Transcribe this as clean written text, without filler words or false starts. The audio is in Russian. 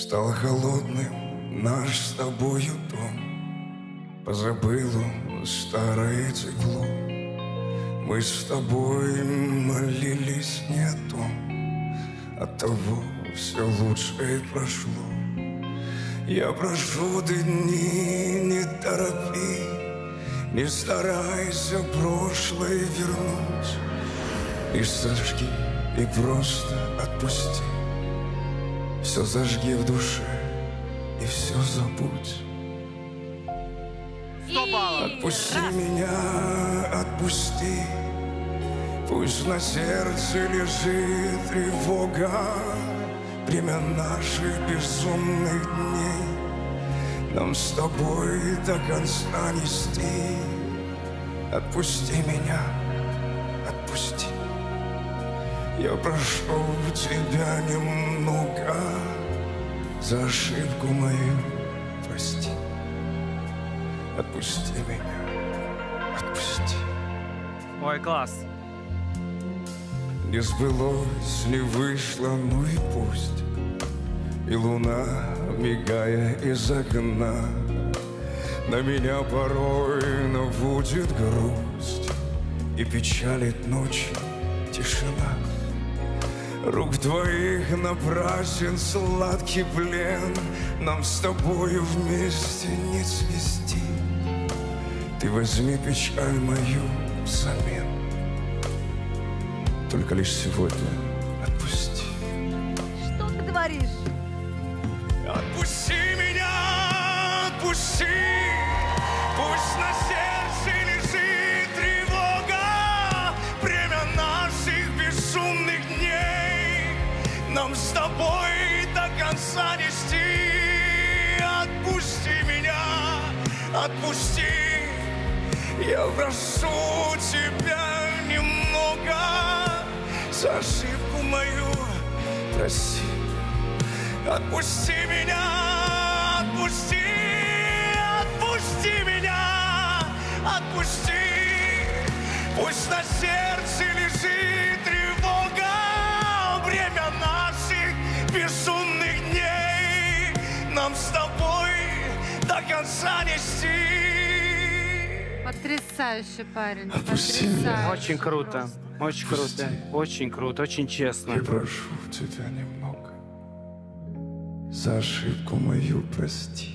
Стал холодным наш с тобою дом, позабыло старое тепло. Мы с тобой молились не о том, оттого все лучшее прошло. Я прошу, ты дни не торопи, не старайся прошлое вернуть. И сожги, и просто отпусти. Все зажги в душе и все забудь. Отпусти меня, отпусти. Пусть на сердце лежит тревога, время наших безумных дней нам с тобой до конца нести. Отпусти меня, отпусти. Я прошу тебя немного, за ошибку мою прости. Отпусти меня, отпусти. Ой, класс. Не сбылось, не вышло, ну и пусть. И луна, мигая из окна, на меня порой наводит грусть. И печалит ночью тишина. Рук твоих напрасен сладкий плен, нам с тобою вместе не цвести. Ты возьми печаль мою взамен, только лишь сегодня отпусти. Что ты говоришь? Отпусти меня, отпусти. Пусть на сердце лежит тревога, время наших безумных дней нам с тобой до конца нести. Отпусти меня, отпусти. Я прошу тебя немного, за ошибку мою прости. Отпусти меня, отпусти. Отпусти меня, отпусти. Пусть на сердце лежит тревога, время наших безумных дней нам с тобой до конца нести. Потрясающий парень. Отпусти. Потрясающий. Очень круто. Очень круто. Очень круто. Очень честно. Я прошу тебя немного, за ошибку мою прости.